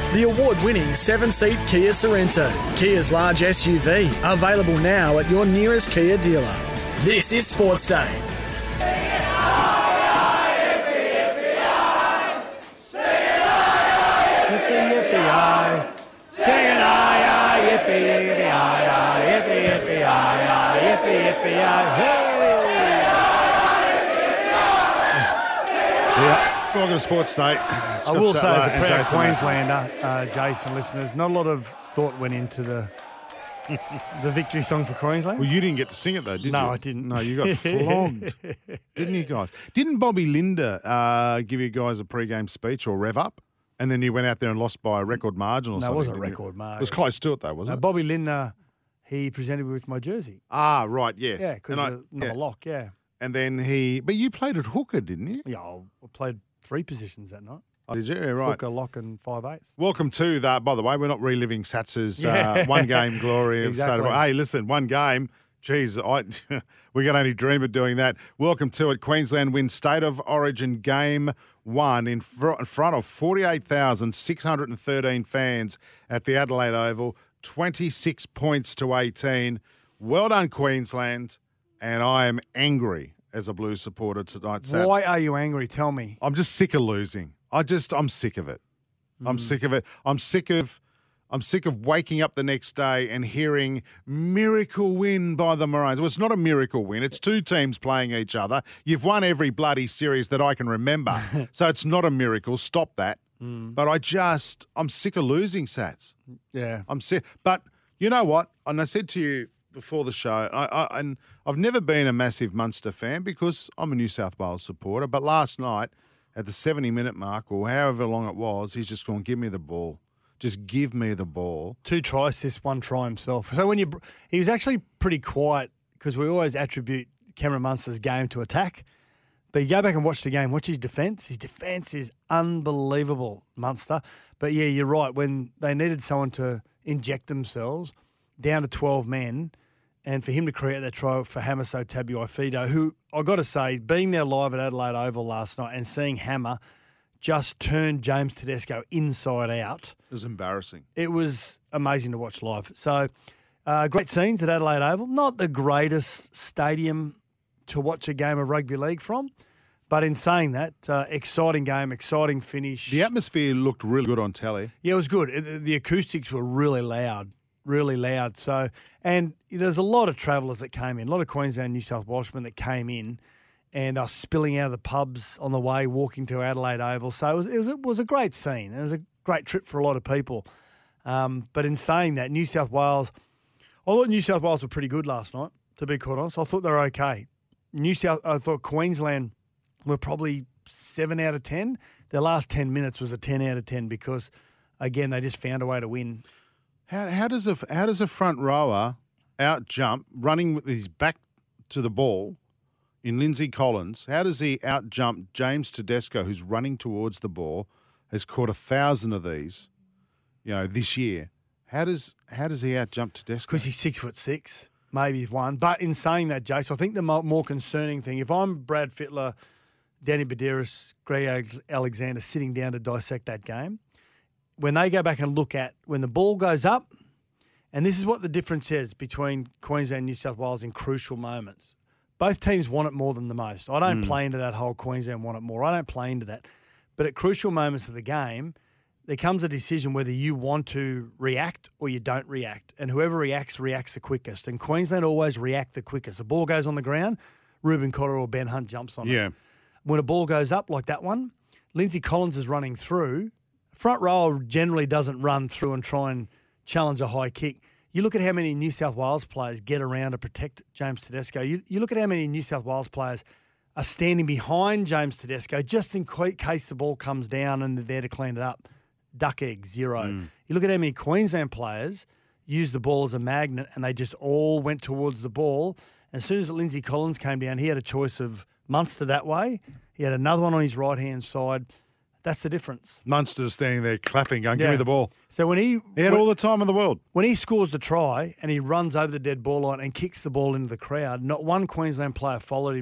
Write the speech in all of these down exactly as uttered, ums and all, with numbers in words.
The award-winning seven-seat Kia Sorrento, Kia's large S U V, available now at your nearest Kia dealer. This is Sports Day. Welcome to Sports Day. I will say, as a proud Queenslander, uh, Jason, listeners, not a lot of thought went into the the victory song for Queensland. Well, you didn't get to sing it, though, did you? No, I didn't. No, you got flogged, didn't you guys? Didn't Bobby Linder uh, give you guys a pre-game speech or rev up? And then you went out there and lost by a record margin or no, something? No, it wasn't a you? record margin. It was close to it, though, wasn't no, it? Bobby Linder, he presented me with my jersey. Ah, right, yes. Yeah, because I'm yeah. a lock, yeah. And then he... But you played at hooker, didn't you? Yeah, I played three positions that night. Oh, did you? Yeah, right. Hooker, lock, and five eight. Welcome to that. By the way, we're not reliving Sats's yeah. uh, one game glory of exactly. Saturday. Hey, listen, one game. Geez, I, we can only dream of doing that. Welcome to it. Queensland wins State of Origin Game One in, fr- in front of forty-eight thousand six hundred thirteen fans at the Adelaide Oval. twenty-six points to eighteen. Well done, Queensland. And I am angry as a Blues supporter tonight. Sats. Why are you angry? Tell me. I'm just sick of losing. I just, I'm sick of it. Mm. I'm sick of it. I'm sick of, I'm sick of waking up the next day and hearing miracle win by the Maroons. Well, it's not a miracle win. It's two teams playing each other. You've won every bloody series that I can remember. So it's not a miracle. Stop that. Mm. But I just, I'm sick of losing, Sats. Yeah. I'm sick. But you know what? And I said to you before the show, I, I, and I've never been a massive Munster fan because I'm a New South Wales supporter. But last night, at the seventy-minute mark or however long it was, he's just going, give me the ball. Just give me the ball. Two try assists, one try himself. So when you, he was actually pretty quiet because we always attribute Cameron Munster's game to attack. But you go back and watch the game, watch his defence. His defence is unbelievable, Munster. But yeah, you're right. When they needed someone to inject themselves down to twelve men, and for him to create that try for Hamiso Tabuai-Fidow, who, I got to say, being there live at Adelaide Oval last night and seeing Hammer just turn James Tedesco inside out. It was embarrassing. It was amazing to watch live. So, uh, great scenes at Adelaide Oval. Not the greatest stadium to watch a game of rugby league from, but in saying that, uh, exciting game, exciting finish. The atmosphere looked really good on telly. Yeah, it was good. It, the acoustics were really loud. Really loud. So, and there's a lot of travellers that came in, a lot of Queensland, New South Welshmen that came in, and they were spilling out of the pubs on the way, walking to Adelaide Oval. So it was, it was, it was a great scene. It was a great trip for a lot of people. Um, but in saying that, New South Wales, I thought New South Wales were pretty good last night, to be quite honest. I thought they were okay. New South, I thought Queensland were probably seven out of ten. Their last ten minutes was a ten out of ten because, again, they just found a way to win. How how does a how does a front rower out jump running with his back to the ball in Lindsay Collins? How does he out jump James Tedesco, who's running towards the ball, has caught a thousand of these, you know, this year? How does how does he out jump Tedesco? Because he's six foot six, maybe he's one. But in saying that, Jace, I think the more concerning thing, if I'm Brad Fittler, Danny Badiris, Greg Alexander sitting down to dissect that game, when they go back and look at when the ball goes up, and this is what the difference is between Queensland and New South Wales in crucial moments. Both teams want it more than the most. I don't mm. play into that whole Queensland want it more. I don't play into that. But at crucial moments of the game, there comes a decision whether you want to react or you don't react. And whoever reacts, reacts the quickest. And Queensland always react the quickest. The ball goes on the ground, Ruben Cotter or Ben Hunt jumps on yeah. it. When a ball goes up like that one, Lindsay Collins is running through. Front row generally doesn't run through and try and challenge a high kick. You look at how many New South Wales players get around to protect James Tedesco. You, you look at how many New South Wales players are standing behind James Tedesco just in case the ball comes down and they're there to clean it up. Duck egg, zero. Mm. You look at how many Queensland players use the ball as a magnet and they just all went towards the ball. And as soon as Lindsay Collins came down, he had a choice of Munster that way. He had another one on his right-hand side. That's the difference. Munster's standing there clapping, going, give yeah. me the ball. So when he... He had when, all the time in the world. When he scores the try and he runs over the dead ball line and kicks the ball into the crowd, not one Queensland player followed him to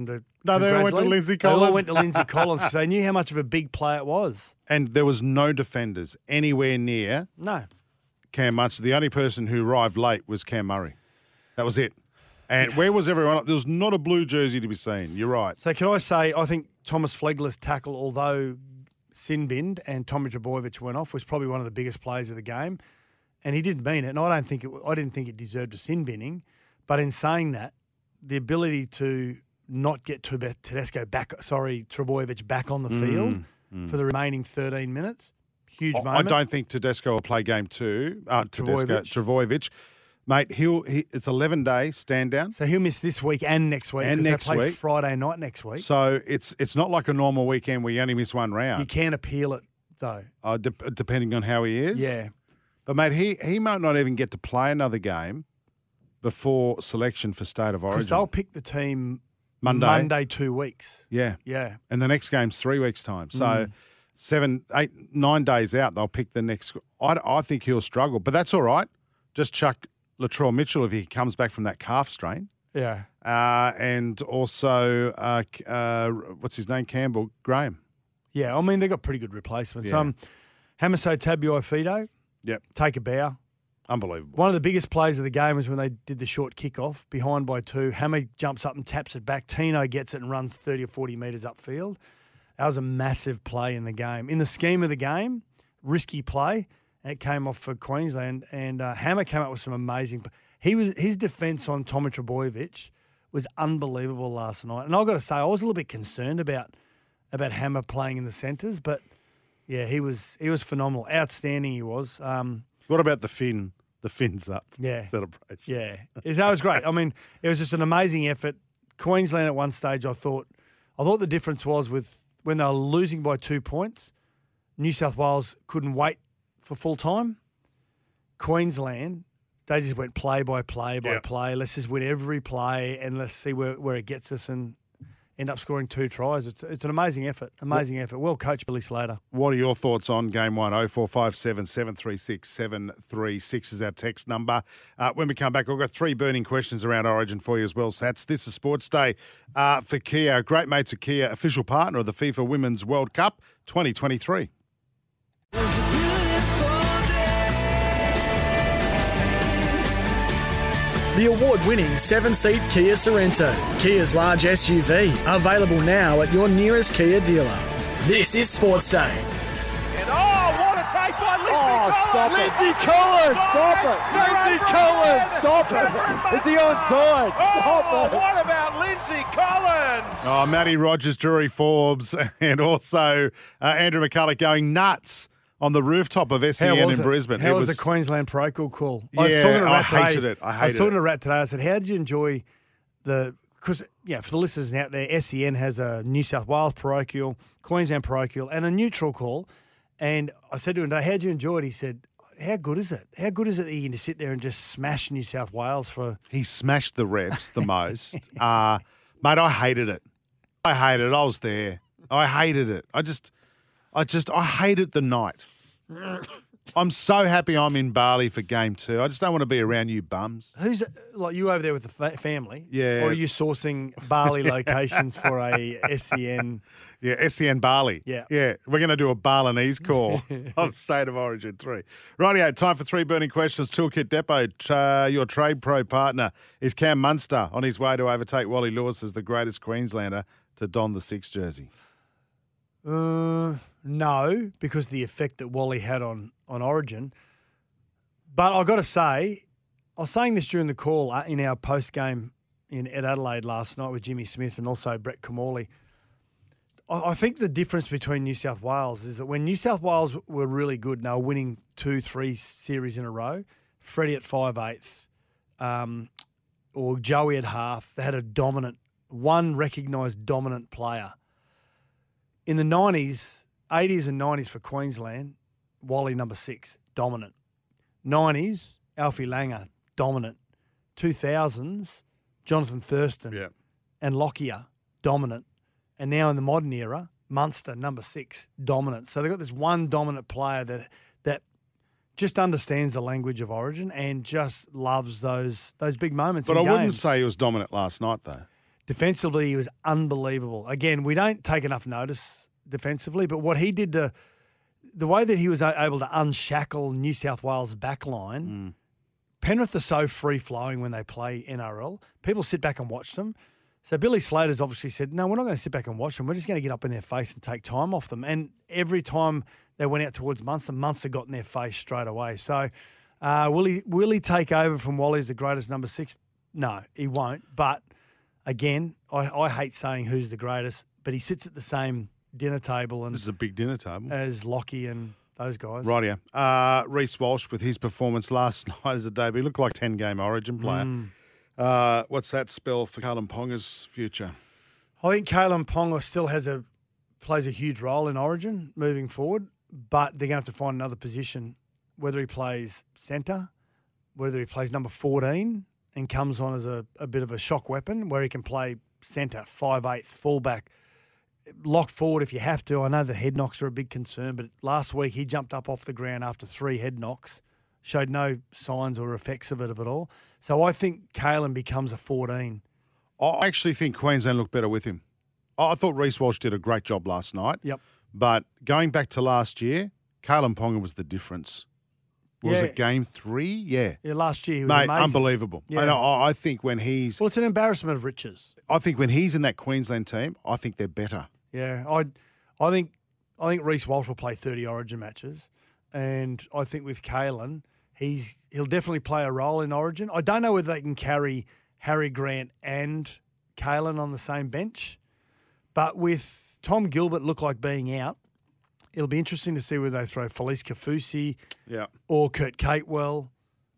No, they all went to congratulate him. Lindsay They all Collins. went to Lindsay Collins because they knew how much of a big play it was. And there was no defenders anywhere near No. Cam Munster. The only person who arrived late was Cam Murray. That was it. And where was everyone? There was not a blue jersey to be seen. You're right. So can I say, I think Thomas Flegler's tackle, although sin-binned and Tommy Trbojevic went off, was probably one of the biggest plays of the game. And he didn't mean it. And I don't think it, I didn't think it deserved a sin-binning. But in saying that, the ability to not get Tedesco back, sorry, Trbojevic back on the field mm. for the remaining thirteen minutes, huge I, moment. I don't think Tedesco will play game two. Uh, Tedesco, Trbojevic. Trbojevic. Mate, he'll, he, it's eleven day stand down. So he'll miss this week and next week. And 'cause next they play week. Friday night next week. So it's it's not like a normal weekend where you only miss one round. You can appeal it, though. Uh, de- depending on how he is. Yeah. But, mate, he, he might not even get to play another game before selection for State of Because Origin. they'll pick the team Monday. Monday two weeks. Yeah. Yeah. And the next game's three weeks' time. So Mm. seven, eight, nine days out, they'll pick the next. I, I think he'll struggle, but that's all right. Just chuck Latrell Mitchell if he comes back from that calf strain. Yeah. Uh, and also, uh, uh, what's his name? Campbell Graham. Yeah. I mean, they've got pretty good replacements. Yeah. Um, Hamaso Tabuai-Fido, Yep. take a bow. Unbelievable. One of the biggest plays of the game was when they did the short kickoff, behind by two. Hammer jumps up and taps it back. Tino gets it and runs thirty or forty metres upfield. That was a massive play in the game. In the scheme of the game, risky play, and it came off for Queensland. And uh, Hammer came up with some amazing. He was his defence on Tommy Trbojevic was unbelievable last night. And I've got to say, I was a little bit concerned about about Hammer playing in the centres, but yeah, he was he was phenomenal, outstanding. He was. Um, What about the fin? The fins up. Yeah. Celebration. Yeah, It- that was great. I mean, it was just an amazing effort. Queensland at one stage, I thought, I thought the difference was with when they were losing by two points, New South Wales couldn't wait for full time. Queensland, they just went play by play by Yep. play. Let's just win every play and let's see where, where it gets us and end up scoring two tries. It's it's an amazing effort. Amazing effort. Well coached, Billy Slater. What are your thoughts on game one? oh four five seven, seven three six, seven three six is our text number. Uh, when we come back, we've got three burning questions around Origin for you as well, Sats. This is Sports Day uh, for Kia. Great mates of Kia, official partner of the FIFA Women's World Cup twenty twenty-three. The award-winning seven-seat Kia Sorrento, Kia's large S U V, available now at your nearest Kia dealer. This is Sports Day. And oh, what a take by Lindsay Oh, stop Collins! it. Lindsay Collins, stop it. Lindsay Collins, stop it. Is he onside? Oh, Stop it. what about Lindsay Collins? Oh, Matty Rogers, Drury Forbes, and also uh, Andrew McCulloch going nuts on the rooftop of S E N in it? Brisbane. How It was, the Queensland Procul call? Yeah, I was talking to I Rat hated today. it. I I was hated talking it. to Rat today. I said, how did you enjoy the... Because, yeah, for the listeners out there, S E N has a New South Wales parochial, Queensland parochial, and a neutral call. And I said to him today, how did you enjoy it? He said, how good is it? How good is it that you can just sit there and just smash New South Wales for... He smashed the refs the most. uh, mate, I hated it. I hated it. I was there. I hated it. I just, I just, I hated the night. I'm so happy I'm in Bali for game two. I just don't want to be around you bums. Who's, like, you over there with the fa- family? Yeah. Or are you sourcing Bali locations for a S E N? Yeah, S E N Bali. Yeah. Yeah, we're going to do a Balinese call of State of Origin three. Rightio, time for three burning questions. Toolkit Depot, uh, your Trade Pro partner, is Cam Munster on his way to overtake Wally Lewis as the greatest Queenslander to don the six jersey? Uh, no, because the effect that Wally had on, on Origin. But I've got to say, I was saying this during the call uh, in our post-game in at Adelaide last night with Jimmy Smith and also Brett Kamali. I, I think the difference between New South Wales is that when New South Wales were really good and they were winning two, three series in a row, Freddie at five-eighth, um, or Joey at half, they had a dominant, one recognised dominant player. In the nineties, eighties and nineties for Queensland, Wally number six, dominant. nineties, Alfie Langer, dominant. two thousands, Jonathan Thurston Yeah. and Lockyer, dominant. And now in the modern era, Munster, number six, dominant. So they've got this one dominant player that that just understands the language of Origin and just loves those those big moments But in I wouldn't games. say he was dominant last night, though. Defensively, he was unbelievable. Again, we don't take enough notice defensively, but what he did to the way that he was able to unshackle New South Wales backline, mm. Penrith are so free-flowing when they play N R L. People sit back and watch them. So Billy Slater's obviously said, no, we're not going to sit back and watch them. We're just going to get up in their face and take time off them. And every time they went out towards Munster, Munster got in their face straight away. So uh, will he will he take over from Wally as the greatest number six? No, he won't. But again, I, I hate saying who's the greatest, but he sits at the same dinner table and this is a big dinner table as Lockie and those guys. Right, yeah. Uh, Reece Walsh with his performance last night as a debut. He looked like a ten-game Origin player. Mm. Uh, what's that spell for Kalen Ponga's future? I think Kalen Ponga still has a plays a huge role in Origin moving forward, but they're going to have to find another position, whether he plays centre, whether he plays number fourteen and comes on as a, a bit of a shock weapon, where he can play centre, five eighth, fullback, lock forward if you have to. I know the head knocks are a big concern, but last week he jumped up off the ground after three head knocks, showed no signs or effects of it at all. So I think Kalen becomes a fourteen. I actually think Queensland looked better with him. I thought Reece Walsh did a great job last night. Yep. But going back to last year, Kalen Ponga was the difference. Was yeah. it game three? Yeah. Yeah, last year he was Mate, amazing. unbelievable. Yeah. And I, I think when he's... Well, it's an embarrassment of riches. I think when he's in that Queensland team, I think they're better. Yeah, I I think I think Reece Walsh will play thirty Origin matches, and I think with Kalen, he's he'll definitely play a role in Origin. I don't know whether they can carry Harry Grant and Kalen on the same bench, but with Tom Gilbert look like being out, it'll be interesting to see whether they throw Felice Kafusi yeah. or Kurt Catewell,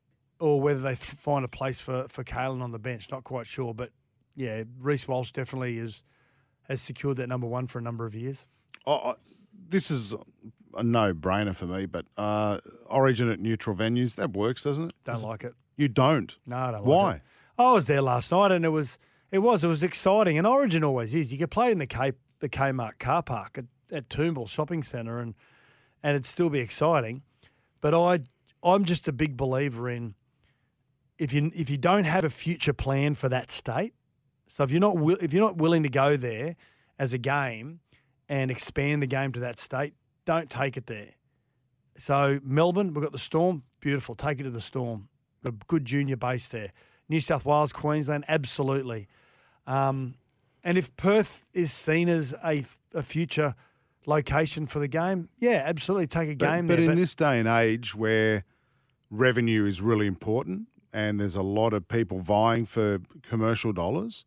or whether they th- find a place for, for Kalen on the bench. Not quite sure, but yeah, Reece Walsh definitely is has secured that number one for a number of years. Oh, this is a no-brainer for me, but uh, Origin at neutral venues, that works, doesn't it? Don't Does like it. You don't? No, I don't Why? like it. I was there last night, and it was it was it was exciting. And Origin always is. You could play in the K the Kmart car park at, at Toombul Shopping Centre, and and it'd still be exciting. But I I'm just a big believer in if you if you don't have a future plan for that state. So if you're not wi- if you're not willing to go there as a game and expand the game to that state, don't take it there. So Melbourne, we've got the Storm, beautiful. Take it to the Storm. Got a good junior base there. New South Wales, Queensland, absolutely. Um, and if Perth is seen as a, a future location for the game, yeah, absolutely take a but, game but there. In but this day and age where revenue is really important and there's a lot of people vying for commercial dollars,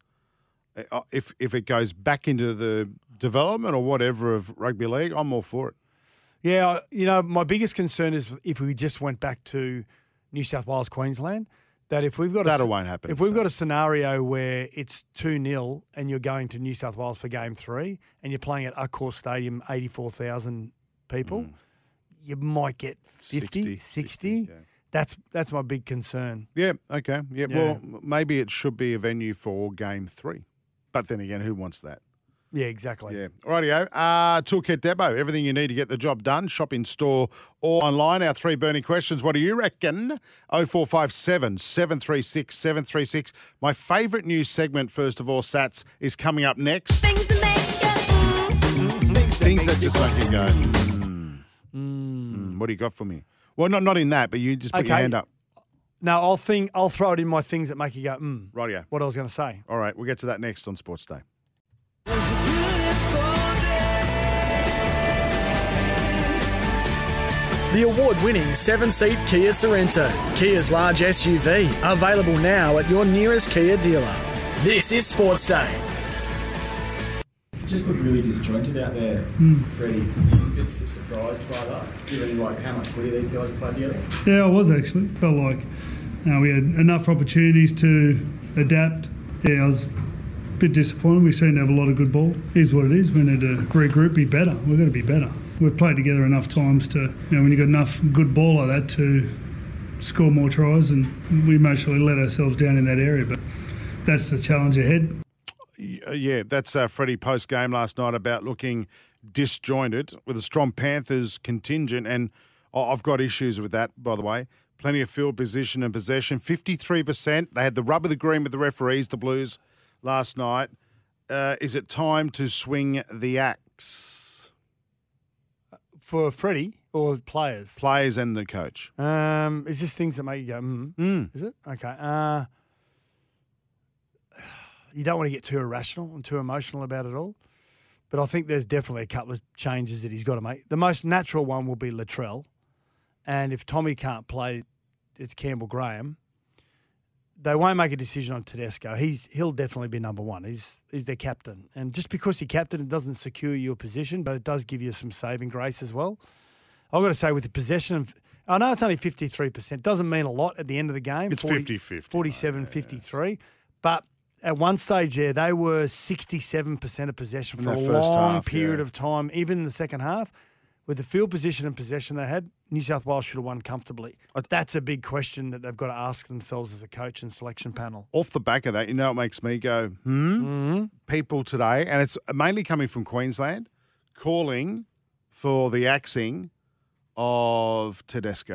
if if it goes back into the development or whatever of rugby league, I'm all for it. Yeah, you know, my biggest concern is if we just went back to New South Wales, Queensland, that if we've got that a, won't happen. If we've so. got a scenario where it's two nil and you're going to New South Wales for game three and you're playing at Accor Stadium, eighty-four thousand people, mm. you might get fifty, sixty. sixty. Yeah. That's that's my big concern. Yeah, okay. Yeah, yeah, well, maybe it should be a venue for game three. But then again, who wants that? Yeah, exactly. Yeah. Rightio. Uh, Toolkit Depot, everything you need to get the job done. Shop in store or online. Our three burning questions. What do you reckon? oh four five seven, seven three six, seven three six. My favourite news segment, first of all, Sats, is coming up next. Things that make you Things, Things that just make you go, mm. Mm. Mm. What do you got for me? Well, not not in that, but you just put okay. your hand up. No, I'll think. I'll throw it in my things that make you go, hmm. Rightio. What I was going to say. All right, we'll get to that next on Sports Day. The award-winning seven-seat Kia Sorrento, Kia's large S U V, available now at your nearest Kia dealer. This is Sports Day. Just looked really disjointed out there, mm. Freddie. You a bit surprised by that, given like how much footy these guys have played together? Yeah, I was actually. Felt like uh, we had enough opportunities to adapt. Yeah, I was a bit disappointed. We seemed to have a lot of good ball. Here's what it is. We need to regroup, be better. We've got to be better. We've played together enough times to, you know, when you've got enough good ball like that to score more tries, and we mostly let ourselves down in that area. But that's the challenge ahead. Yeah, that's uh, Freddie post-game last night about looking disjointed with a strong Panthers contingent. And oh, I've got issues with that, by the way. Plenty of field position and possession. fifty-three percent. They had the rub of the green with the referees, the Blues, last night. Uh, is it time to swing the axe? For Freddie or players? Players and the coach. Um, is this things that make you go, mm, Mm. is it? Okay. Uh, you don't want to get too irrational and too emotional about it all. But I think there's definitely a couple of changes that he's got to make. The most natural one will be Latrell. And if Tommy can't play, it's Campbell Graham. They won't make a decision on Tedesco. He's he'll definitely be number one. He's he's their captain, and just because you're captain, it doesn't secure your position, but it does give you some saving grace as well. I've got to say, with the possession of, I know it's only fifty-three percent. Doesn't mean a lot at the end of the game. It's fifty-fifty. forty-seven fifty-three. But at one stage there, they were sixty-seven percent of possession In for a that first long half, period yeah. of time, even in the second half. With the field position and possession they had, New South Wales should have won comfortably. That's a big question that they've got to ask themselves as a coach and selection panel. Off the back of that, you know what makes me go, hmm? Mm-hmm. People today, and it's mainly coming from Queensland, calling for the axing of Tedesco.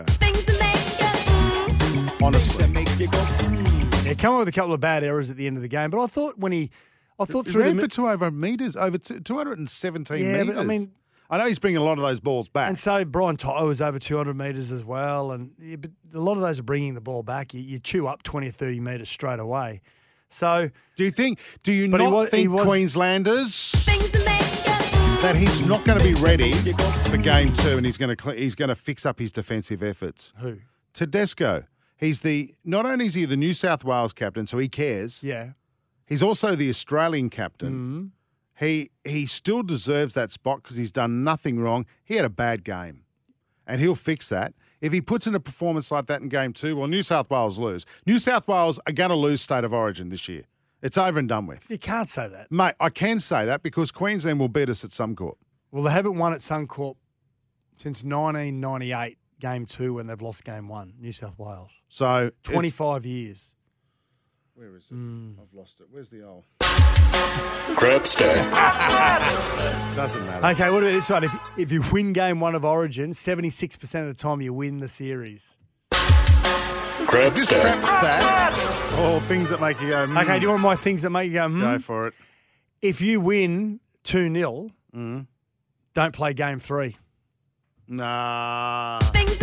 Honestly. Yeah, come up with a couple of bad errors at the end of the game, but I thought when he, I thought He through ran the for two over metres, over two, two hundred seventeen Yeah, metres. but I mean- I know he's bringing a lot of those balls back. And so Brian Toto was over two hundred metres as well. And yeah, but a lot of those are bringing the ball back. You, you chew up twenty or thirty metres straight away. So, do you think, do you But he not was- he think was- Queenslanders that he's not going to be ready for game two and he's going to cl- he's going to fix up his defensive efforts? who? Tedesco. He's the, not only is he the New South Wales captain, so he cares. Yeah. He's also the Australian captain. Mm-hmm. He he still deserves that spot because he's done nothing wrong. He had a bad game, and he'll fix that. If he puts in a performance like that in game two, well, New South Wales lose. New South Wales are going to lose State of Origin this year. It's over and done with. You can't say that. Mate, I can say that because Queensland will beat us at Suncorp. Well, they haven't won at Suncorp since nineteen ninety-eight, game two, when they've lost game one, New South Wales. So twenty-five years. Where is it? Mm. I've lost it. Where's the old? Crep stack. Doesn't matter. Okay, what about this one? If, if you win game one of Origin, seventy-six percent of the time you win the series. Crep This stack. crap stats. All things that make you go, mm, Okay, do you want my things that make you go, hmm? go for it. If you win two nil, Mm. don't play game three. Nah.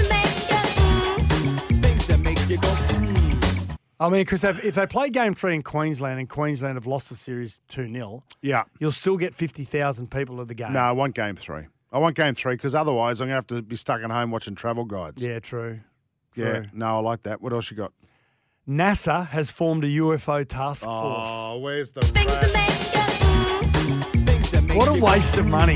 I mean, because if they play game three in Queensland and Queensland have lost the series two nil, Yeah. you'll still get fifty thousand people at the game. No, I want game three. I want game three because otherwise I'm going to have to be stuck at home watching travel guides. Yeah, true. Yeah. True. No, I like that. What else you got? NASA has formed a U F O task force. Oh, where's the rat? What a waste of money.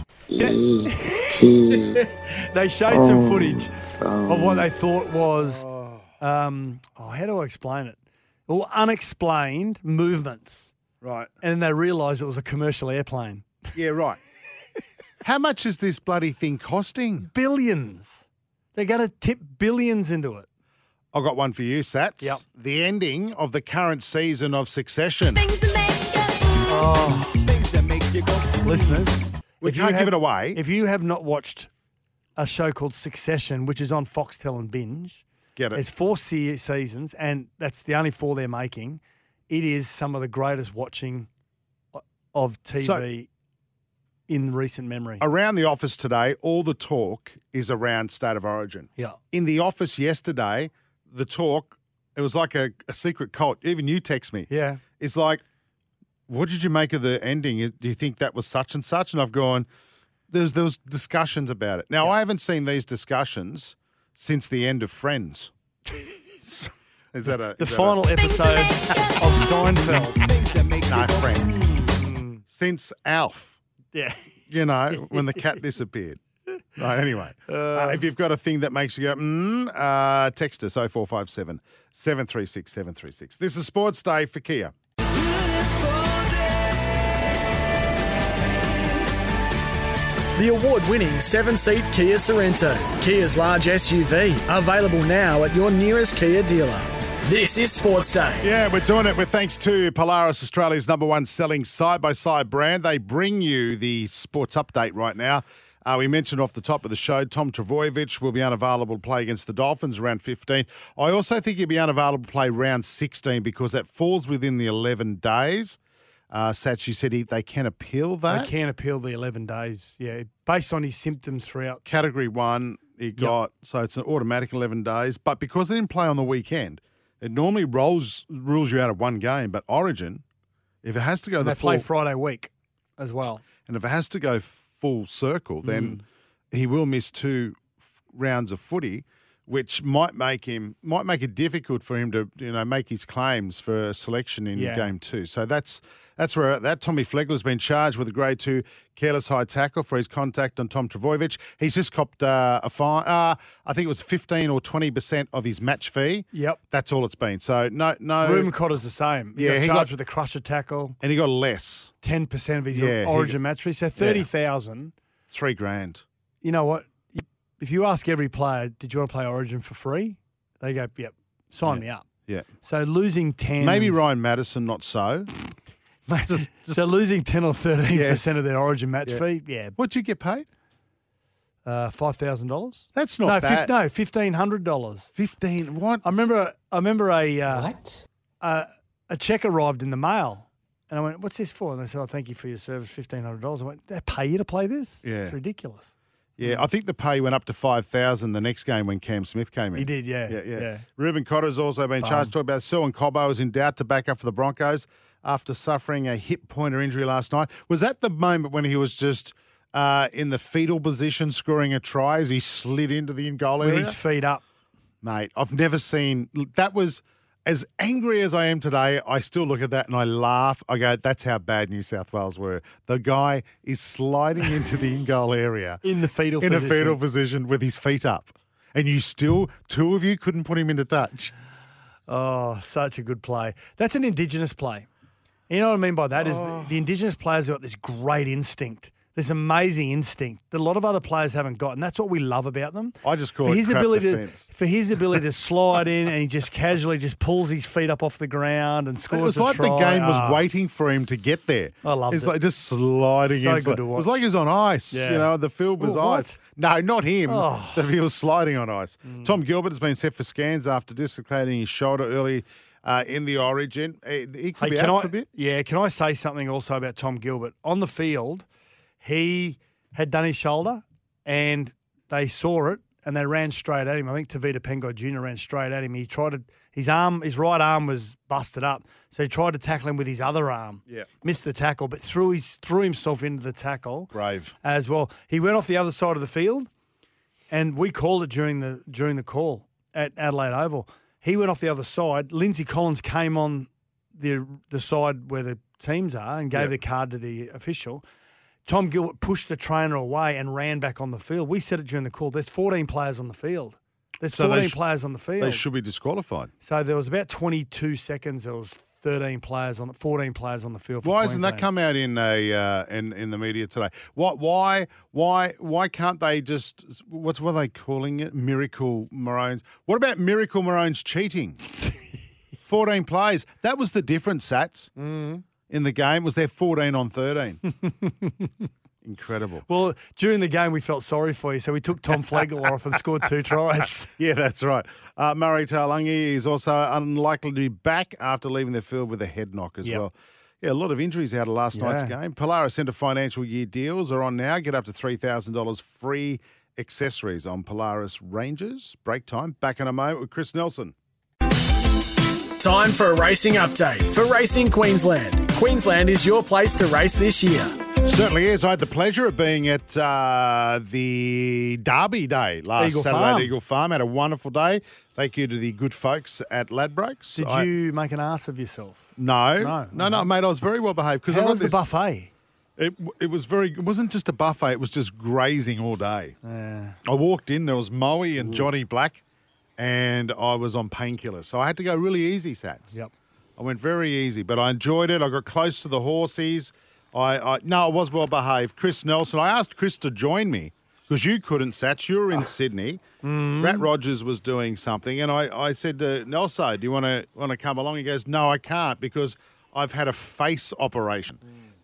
They showed some footage of what they thought was, um, oh, how do I explain it? Well, unexplained movements. Right. And then they realised it was a commercial airplane. Yeah, right. How much is this bloody thing costing? Billions. They're going to tip billions into it. I've got one for you, Sats. Yep. The ending of the current season of Succession. Oh. Listeners, We if you can't give have- it away. If you have not watched a show called Succession, which is on Foxtel and Binge, Get it. there's four se- seasons, and that's the only four they're making. It is some of the greatest watching o- of T V So- in recent memory. Around the office today, all the talk is around State of Origin. Yeah. In the office yesterday, the talk, it was like a, a secret cult. Even you text me. Yeah. It's like, what did you make of the ending? Do you think that was such and such? And I've gone, there's there was discussions about it. Now, I haven't seen these discussions since the end of Friends. Is that a The is that final episode of Seinfeld. A, no, Friends. Since Alf. Yeah. You know, when the cat disappeared. Right, anyway. Uh, if you've got a thing that makes you go, mm, uh, text us oh four five seven, seven three six, seven three six. This is Sports Day for Kia. The award-winning seven-seat Kia Sorrento, Kia's large S U V, available now at your nearest Kia dealer. This is Sports Day. Yeah, we're doing it with thanks to Polaris, Australia's number one selling side-by-side brand. They bring you the sports update right now. Uh, we mentioned off the top of the show, Tom Trbojevic will be unavailable to play against the Dolphins around fifteen. I also think he'll be unavailable to play round sixteen because that falls within the eleven days. Uh, Satch, you said he, they can appeal that. They can appeal the eleven days, yeah, based on his symptoms throughout. Category one, he got, so it's an automatic eleven days. But because they didn't play on the weekend, it normally rolls rules you out of one game. But Origin, if it has to go And the they play full, Friday week as well. and if it has to go full circle, then Mm. he will miss two f- rounds of footy, which might make him might make it difficult for him to you know make his claims for a selection in Yeah. game two. So that's that's where that Tommy Flegler's been charged with a grade two careless high tackle for his contact on Tom Trbojevic. He's just copped uh, a fine. Uh, I think it was fifteen or twenty percent of his match fee. Yep. That's all it's been. So no no. Ruben Cotter's the same. He Yeah, got he charged got- with a crusher tackle, and he got less, ten percent of his Yeah, he Origin got- match fee, so thirty thousand. three grand. You know what? If you ask every player, did you want to play Origin for free? They go, yep, sign me up. Yeah. So losing ten. Maybe Ryan Madison, not so. Just, so losing ten or thirteen Yes. percent of their Origin match Yeah. fee, yeah, What'd you get paid? uh, five thousand dollars. That's not No, bad. fif- no, fifteen hundred dollars. Fifteen. What? I remember. I remember a uh, what? Uh, a check arrived in the mail, and I went, "What's this for?" And they said, "Oh, thank you for your service, fifteen hundred dollars." I went, "They pay you to play this? Yeah. It's ridiculous." Yeah, I think the pay went up to five thousand the next game when Cam Smith came in. He did, yeah, Yeah, yeah. yeah. Ruben Cotter's also been Bum. charged. Talk about Selwyn Cobbo is in doubt to back up for the Broncos after suffering a hip pointer injury last night. Was that the moment when he was just uh, in the fetal position scoring a try as he slid into the in goal With area? his feet up. Mate, I've never seen that. Was as angry as I am today, I still look at that and I laugh. I go, that's how bad New South Wales were. The guy is sliding into the in goal area In the fetal in position. a fetal position with his feet up. And you still, two of you couldn't put him into touch. Oh, such a good play. That's an Indigenous play. You know what I mean by that is Oh. the, the Indigenous players got this great instinct, this amazing instinct that a lot of other players haven't got, and that's what we love about them. I just call for it his crap ability defence. to, for his ability to slide in and he just casually just pulls his feet up off the ground and It scores. was a like try. the game was Ah. waiting for him to get there. I loved it's it. like just sliding So in. good to It was watch. like he was on ice. Yeah. You know, the field was Well, what? ice. No, not him. Oh. The field was sliding on ice. Tom Gilbert has been set for scans after dislocating his shoulder early uh, in the Origin. He he could Hey, be can out I, for a bit. Yeah, can I say something also about Tom Gilbert? On the field, he had done his shoulder and they saw it and they ran straight at him. I think Tavita Pengai Junior ran straight at him. He tried to, his arm, his right arm was busted up. So he tried to tackle him with his other arm. Yeah. Missed the tackle, but threw his threw himself into the tackle Brave. as well. He went off the other side of the field and we called it during the during the call at Adelaide Oval. He went off the other side. Lindsay Collins came on the the side where the teams are and gave Yep. the card to the official. Tom Gilbert pushed the trainer away and ran back on the field. We said it during the call. There's fourteen players on the field. There's So they fourteen sh- players on the field. They should be disqualified. So there was about twenty-two seconds. There was thirteen players on, fourteen players on the field. For Why hasn't that Queensland. come out in a uh, in in the media today? What? Why? Why? Why can't they just? What's what are they calling it? Miracle Maroons. What about Miracle Maroons cheating? Fourteen plays. That was the difference, Sats, Mm-hmm. in the game. Was there fourteen on thirteen? Incredible. Well, during the game, we felt sorry for you, so we took Tom Flegler off and scored two tries. Yeah, that's right. Uh, Murray Taulagi is also unlikely to be back after leaving the field with a head knock as Yep. well. Yeah, a lot of injuries out of last night's Yeah. game. Polaris Centre financial year deals are on now. Get up to three thousand dollars free accessories on Polaris Rangers. Break time. Back in a moment with Chris Nelson. Time for a racing update for Racing Queensland. Queensland is your place to race this year. Certainly is. I had the pleasure of being at uh, the Derby Day last Eagle Saturday Farm. at Eagle Farm. Had a wonderful day. Thank you to the good folks at Ladbrokes. Did I- you make an ass of yourself? No, No. no, no, mate. I was very well behaved because I How got was the this. buffet? It it was very. It wasn't just a buffet. It was just grazing all day. I walked in. There was Moe and Johnny Black, and I was on painkillers, so I had to go really easy, Sats. Yep. I went very easy, but I enjoyed it. I got close to the horses. I, I no, I was well behaved. Chris Nelson. I asked Chris to join me because you couldn't, Sats. You were in Sydney. Rat Rogers was doing something, and I, I said to Nelson, "Do you want to want to come along?" He goes, "No, I can't because I've had a face operation."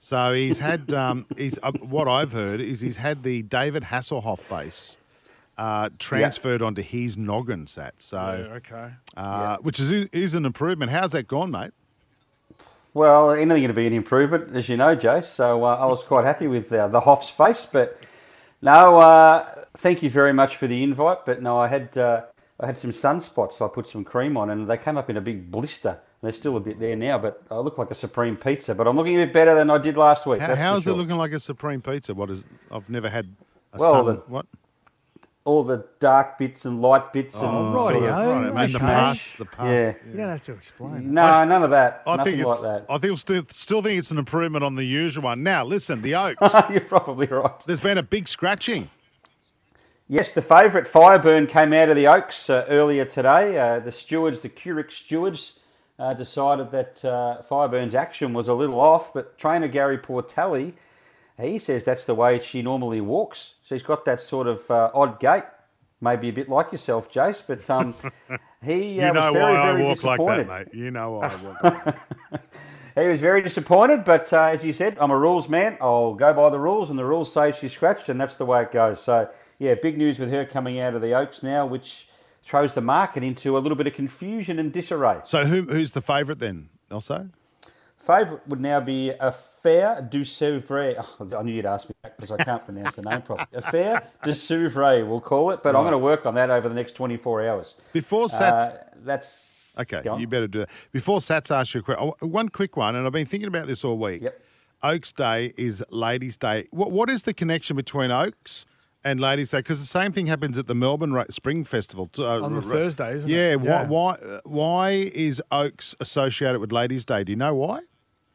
So he's had, um, he's uh, what I've heard is he's had the David Hasselhoff face uh, transferred Yeah. onto his noggin, Sat. So, Yeah, okay. uh, which is is an improvement. How's that gone, mate? Well, anything to be an improvement, as you know, Jace. So uh, I was quite happy with uh, the Hoff's face, but no, uh, thank you very much for the invite. But no, I had uh, I had some sunspots, so I put some cream on, and they came up in a big blister. They're still a bit there now, but I look like a Supreme Pizza. But I'm looking a bit better than I did last week. How, that's how for is sure. it looking like a Supreme Pizza? What is? I've never had. A Well, sun, the- what? All the dark bits and light bits Oh, and rightio. sort of, right, I mean, the okay. pus, the pus. Yeah. You don't have to explain. No, I- none of that. I Nothing think like it's. that. I think still still think it's an improvement on the usual one. Now, listen, the Oaks. You're probably right. There's been a big scratching. Yes, the favourite Fireburn came out of the Oaks uh, earlier today. Uh, the stewards, the Currick stewards, uh, decided that uh, Fireburn's action was a little off, but trainer Gary Portelli, he says that's the way she normally walks. She's got that sort of uh, odd gait, maybe a bit like yourself, Jace, but um, he uh, You know was very, why I very walk like disappointed. that, mate. You know why I walk like that. He was very disappointed, but uh, as he said, I'm a rules man. I'll go by the rules, and the rules say she's scratched, and that's the way it goes. So, yeah, big news with her coming out of the Oaks now, which throws the market into a little bit of confusion and disarray. So who who's the favourite then, Elso? Favourite would now be Affaire du Souvray. Oh, I knew you'd ask me that because I can't pronounce the name properly. Affaire du Souvray, we'll call it, but I'm Right. going to work on that over the next twenty-four hours. Before Sats... Uh, that's... okay, go on. you better do that. Before Sats asks you a question, one quick one, and I've been thinking about this all week. Yep. Oaks Day is Ladies' Day. What What is the connection between Oaks and Ladies' Day? Because the same thing happens at the Melbourne Ra- Spring Festival. Uh, On the ra- Thursday, isn't yeah, it? Why, Yeah. why, uh, why is Oaks associated with Ladies' Day? Do you know why?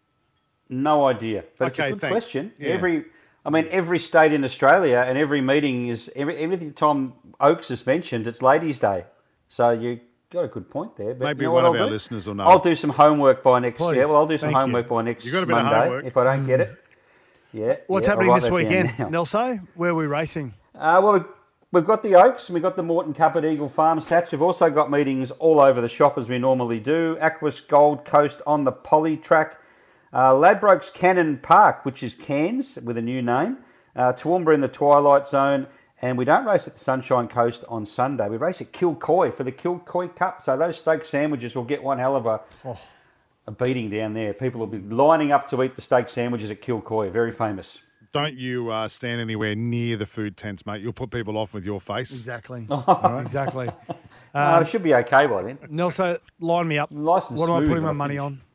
No idea, but it's Okay, a good thanks. question. Yeah. Every, I mean, every state in Australia and every meeting is every every time Oaks is mentioned, it's Ladies' Day. So you got a good point there. But Maybe you know one what of I'll our do? listeners will know. I'll do some homework by next. Please. Yeah, well, I'll do some Thank you. homework by next You got a bit of Monday homework. if I don't get it. Yeah. What's yeah, I'll happening write this that down weekend, now. Nelso? Where are we racing? Uh, well, we've, we've got the Oaks and we've got the Morton Cup at Eagle Farm Stats. We've also got meetings all over the shop as we normally do. Aquas Gold Coast on the Poly Track. Uh, Ladbrokes Cannon Park, which is Cairns with a new name. Uh, Toowoomba in the Twilight Zone. And we don't race at the Sunshine Coast on Sunday. We race at Kilcoy for the Kilcoy Cup. So those steak sandwiches will get one hell of a, Oh. a beating down there. People will be lining up to eat the steak sandwiches at Kilcoy. Very famous. Don't you uh, stand anywhere near the food tents, mate. You'll put people off with your face. Exactly. Oh. Exactly. Uh, it should be okay by then. Nelso, line me up. Nice and What am I smooth, putting my I money think. on?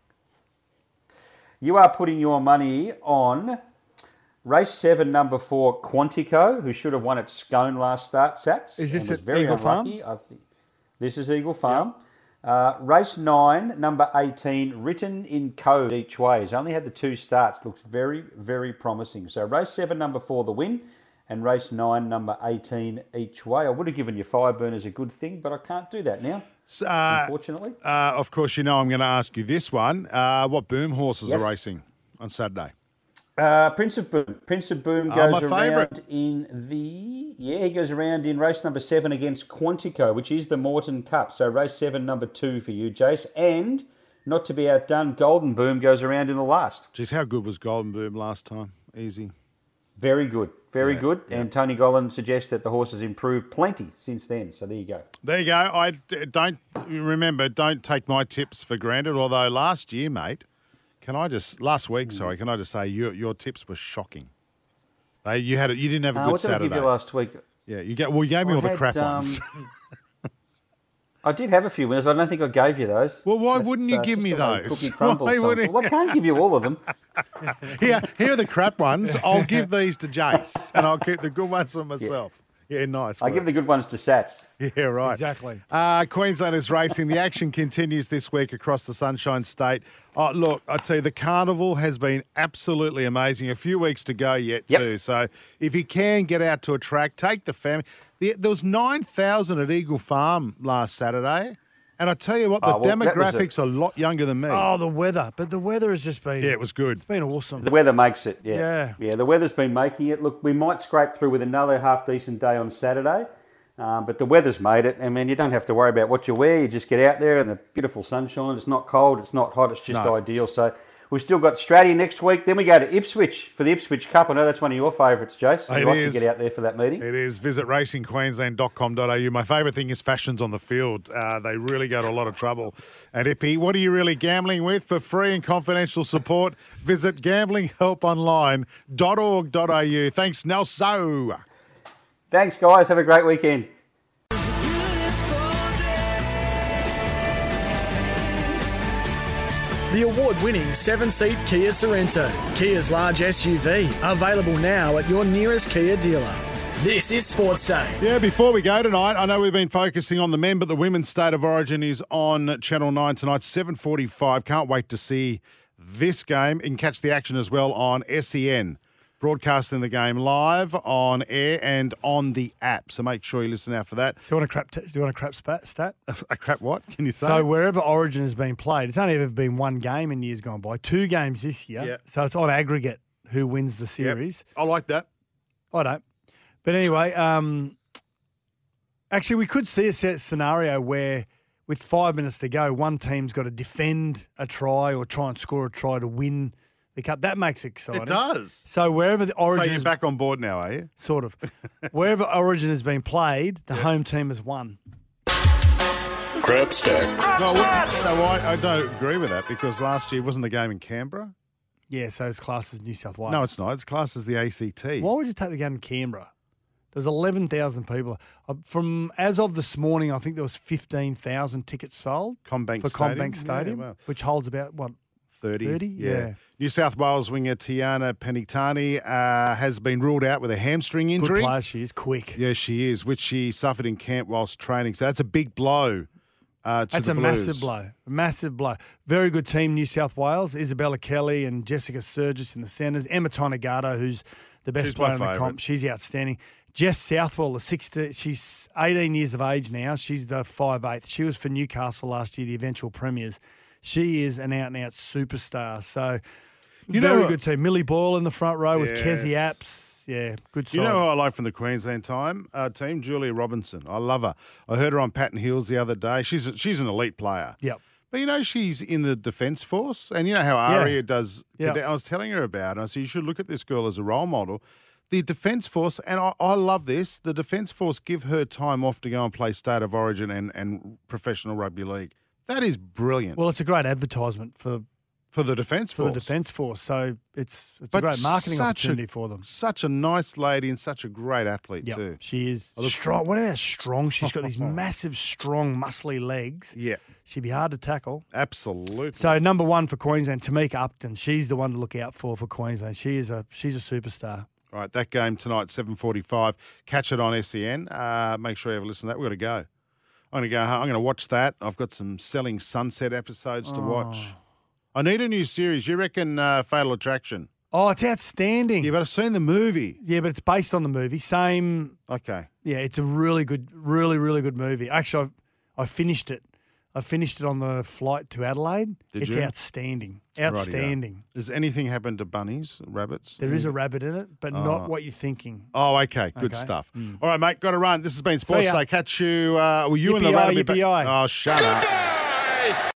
You are putting your money on race seven, number four, Quantico, who should have won at Scone last start, Sats. Is this and was at very Eagle Farm? unlucky. I think this is Eagle Farm. Uh, race nine, number eighteen, Written in Code each way. He's only had the two starts. Looks very, very promising. So race seven, number four, the win, and race nine, number eighteen each way. I would have given you Fireburners a good thing, but I can't do that now, So, uh, unfortunately. uh, of course, you know I'm going to ask you this one. Uh, what boom horses Yes. are racing on Saturday? Uh, Prince of Boom. Prince of Boom Oh, goes my around favourite. in the yeah he goes around in race number seven against Quantico, which is the Morton Cup. So race seven, number two for you, Jace, and not to be outdone, Golden Boom goes around in the last. Geez, how good was Golden Boom last time? Easy. Very good, very Yeah, good. yeah. And Tony Gollan suggests that the horse has improved plenty since then. So there you go. There you go. I d- don't remember. Don't take my tips for granted. Although last year, mate, can I just last week? Hmm. Sorry, can I just say your your tips were shocking. They, you had a, you didn't have a Uh, good what did I Saturday. give you last week? Yeah, you get well. You gave me I all the had, crap um, ones. I did have a few winners, but I don't think I gave you those. Well, why That's, wouldn't you uh, give just me the way those? Cookie crumbles Why sometimes. wouldn't Well, I can't give you all of them. here, here are the crap ones. I'll give these to Jace, and I'll keep the good ones for myself. Yeah, nice. I work. give the good ones to Sats. Yeah, right. Exactly. Uh, Queenslanders racing. The action continues this week across the Sunshine State. Oh, look, I tell you, the carnival has been absolutely amazing. A few weeks to go yet, Yep. too. So if you can get out to a track, take the family. The, there was nine thousand at Eagle Farm last Saturday. And I tell you what, the Oh, well, that was a- demographics are a lot younger than me. Oh, the weather. But the weather has just been... yeah, it was good. It's been awesome. The weather makes it, yeah. Yeah. Yeah, the weather's been making it. Look, we might scrape through with another half-decent day on Saturday, um, but the weather's made it. I mean, you don't have to worry about what you wear. You just get out there in the beautiful sunshine. It's not cold. It's not hot. It's just No. ideal. So We've still got Stratty next week. Then we go to Ipswich for the Ipswich Cup. I know that's one of your favourites, Jace. I'd It like is. to get out there for that meeting. It is. Visit racing queensland dot com dot a u. My favourite thing is fashions on the field. Uh, they really go to a lot of trouble at Ippy. What are you really gambling with? For free and confidential support, visit gambling help online dot org dot a u. Thanks, Nelso. Thanks, guys. Have a great weekend. The award-winning seven-seat Kia Sorrento, Kia's large S U V, available now at your nearest Kia dealer. This is Sports Day. Yeah, before we go tonight, I know we've been focusing on the men, but the Women's State of Origin is on Channel nine tonight, seven forty-five. Can't wait to see this game. You can catch the action as well on S E N. Broadcasting the game live on air and on the app. So make sure you listen out for that. Do you want a crap? T- do you want a crap spat, stat? A crap what? Can you say? So wherever Origin has been played, it's only ever been one game in years gone by. Two games this year. Yeah. So it's on aggregate who wins the series. Yep. I like that. I don't. But anyway, um, actually, we could see a set scenario where with five minutes to go, one team's got to defend a try or try and score a try to win the cup. That makes it exciting. It does. So wherever the Origin So you're is, back on board now, are you? sort of, wherever Origin has been played, the home team has won. Crap stack. No, what- no, I, I don't agree with that because last year wasn't the game in Canberra? Yeah, so it's classed as New South Wales. No, it's not. It's classed as the A C T. Why would you take the game in Canberra? There's eleven thousand people. Uh, From as of this morning, I think there was fifteen thousand tickets sold Combank for Stadium. Combank Stadium, Yeah, well, which holds about, what, thirty. thirty? Yeah. Yeah. New South Wales winger Tiana Penitani uh, has been ruled out with a hamstring Good injury. player she is, quick. Yeah, she is, which she suffered in camp whilst training. So that's a big blow uh, to That's the a Blues. massive blow. Massive blow. Very good team, New South Wales. Isabella Kelly and Jessica Surgis in the centres. Emma Tonegata, who's the best She's my player in the favourite. comp. She's outstanding. Jess Southwell, the sixth, she's eighteen years of age now. She's the five eighth. She was for Newcastle last year, the eventual premiers. She is an out-and-out superstar. So, You very know- good team. Millie Boyle in the front row with Yes. Kezzy Apps. Yeah, good side. You know who I like from the Queensland time uh, team? Julia Robinson. I love her. I heard her on Patton Hills the other day. She's a, she's an elite player. Yep. But you know she's in the Defence Force, and you know how Yeah. Aria does. Yeah. I was telling her about it. I said you should look at this girl as a role model. The Defence Force, and I, I love this. The Defence Force give her time off to go and play State of Origin and, and professional rugby league. That is brilliant. Well, it's a great advertisement for for the Defence for Force. the Defence Force. So it's it's But a great marketing such a- opportunity for them. Such a nice lady and such a great athlete Yep, too. she is I look- strong. What about how strong? She's got these massive, strong, muscly legs. Yeah, She'd be hard to tackle. absolutely. So number one for Queensland, Tamika Upton. She's the one to look out for for Queensland. She is a she's a superstar. Right, that game tonight, seven forty-five. Catch it on S E N. Uh, make sure you have a listen to that. We've got to go. I'm going to go home. I'm going to watch that. I've got some Selling Sunset episodes to watch. I need a new series. You reckon uh, Fatal Attraction? Oh, it's outstanding. Yeah, but I've seen the movie. Yeah, but it's based on the movie. Same. Okay. Yeah, it's a really good, really, really good movie. Actually, I I finished it. I finished it on the flight to Adelaide. Did it's you? outstanding. Rightio. Outstanding. Does anything happen to bunnies, rabbits? There is a rabbit in it, but Oh. not what you're thinking. Oh, okay. Good Okay. stuff. Mm. All right, mate. Got to run. This has been Sports ya. Day. Catch you. Uh, well, you and the Yippee-yi, run will be back- yippee-yi. Oh, shut up.